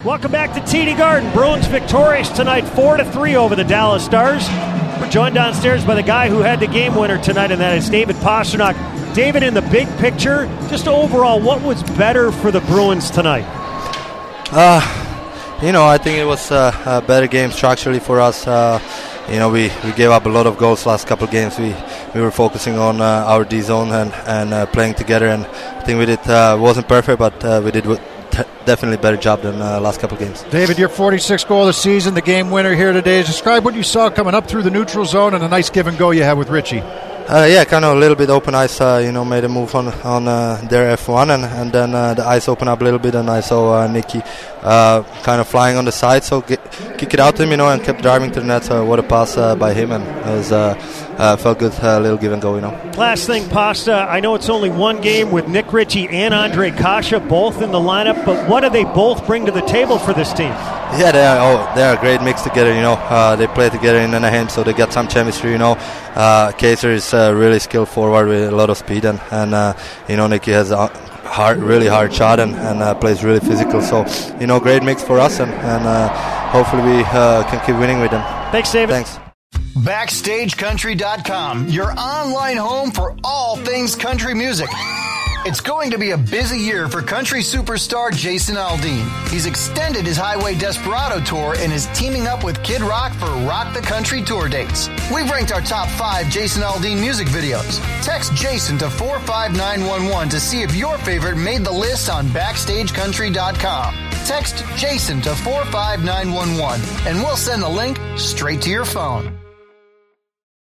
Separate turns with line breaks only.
Welcome back to TD Garden. Bruins victorious tonight 4-3 over the Dallas Stars. We're joined downstairs by the guy who had the game winner tonight, and that is David Pastrnak. David, in the big picture, just overall, what was better for the Bruins tonight?
I think it was a better game structurally for us. We gave up a lot of goals last couple of games. We were focusing on our D zone and playing together, and I think we did wasn't perfect, but we did definitely better job than last couple of games.
David, your 46th goal of the season, the game winner here today. Describe what you saw coming up through the neutral zone and a nice give and go you had with Richie.
Kind of a little bit open ice. Made a move on their F1, and then the ice opened up a little bit, and I saw Nicky kind of flying on the side, so kick it out to him, and kept driving to the net. So what a pass by him, and it was felt good, little give and go,
Last thing, Pasta, I know it's only one game with Nick Ritchie and Andre Kasha both in the lineup, but what do they both bring to the table for this team?
Yeah, they're a great mix together, They play together in Anaheim, so they got some chemistry, Kaiser is a really skilled forward with a lot of speed, and Nicky has a really hard shot and plays really physical. So, great mix for us, and hopefully we can keep winning with them.
Thanks, David.
Thanks.
BackstageCountry.com, your online home for all things country music. It's going to be a busy year for country superstar Jason Aldean. He's extended his Highway Desperado tour and is teaming up with Kid Rock for Rock the Country tour dates. We've ranked our top 5 Jason Aldean music videos. Text Jason to 45911 to see if your favorite made the list on BackstageCountry.com. Text Jason to 45911 and we'll send the link straight to your phone.